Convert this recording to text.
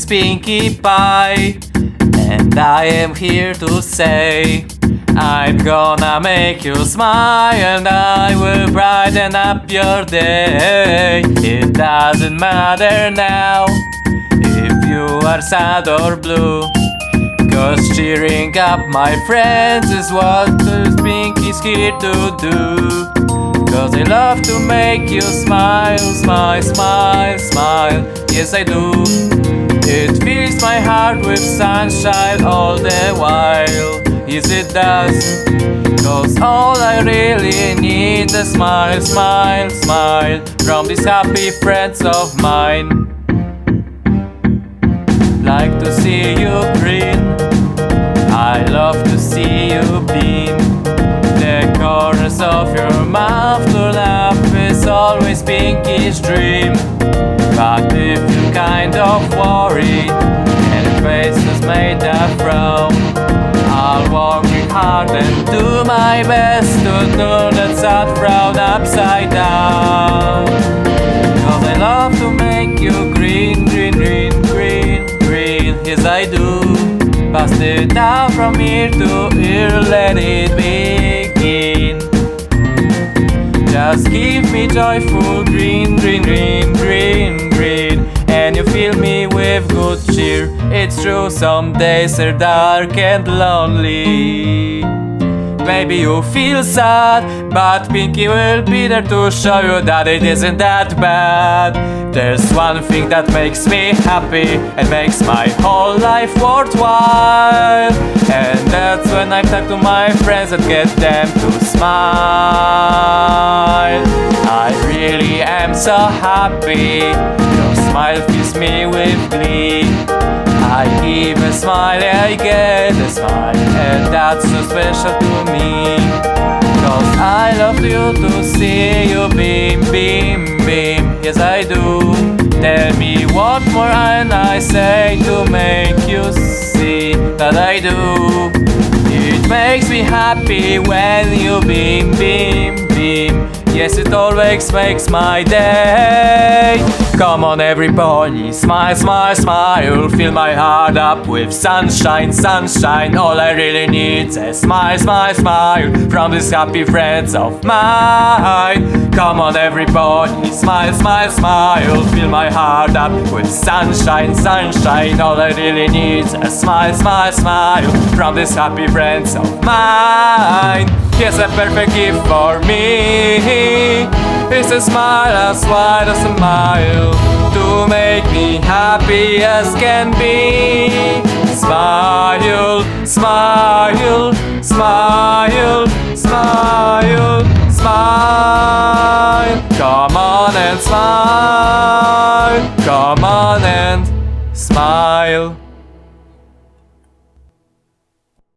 is Pinkie Pie, and I am here to say I'm gonna make you smile, and I will brighten up your day. It doesn't matter now if you are sad or blue, 'cause cheering up my friends is what Pinkie's here to do. 'Cause I love to make you smile, smile, smile, smile. Yes, I do. It fills my heart with sunshine all the while. Yes, it does. 'Cause all I really need is a smile, smile, smile from these happy friends of mine. Like to see you grin, I love to see you beam. The corners of your mouth to laugh is always Pinkie's dream. But if you're kind of worried and your face is made a frown, I'll work hard and do my best to turn that sad frown upside down. 'Cause I love to make you green, green, green, green, green. Yes, I do. Pass it down from ear to ear, let it begin. Just give me joyful green, green, green, green, green, and you fill me with good cheer. It's true, some days are dark and lonely. Maybe you feel sad, but Pinkie will be there to show you that it isn't that bad. There's one thing that makes me happy and makes my whole life worthwhile, and that's when I talk to my friends and get them to smile. I really am so happy, your smile fills me with glee. I give a smile, I get a smile, and that's so special to me. 'Cause I love you to see you beam, beam, beam. Yes, I do. Tell me what more and I say to make you see that I do. It makes me happy when you beam, beam, beam. Yes, it always makes my day. Come on everybody, smile, smile, smile. Fill my heart up with sunshine, sunshine. All I really need is a smile, smile, smile from these happy friends of mine. Come on everybody, smile, smile, smile. Fill my heart up with sunshine, sunshine. All I really need is a smile, smile, smile from these happy friends of mine. Yes, a perfect gift for me. It's a smile as wide as a mile to make me happy as can be. Smile, smile, smile, smile, smile. Come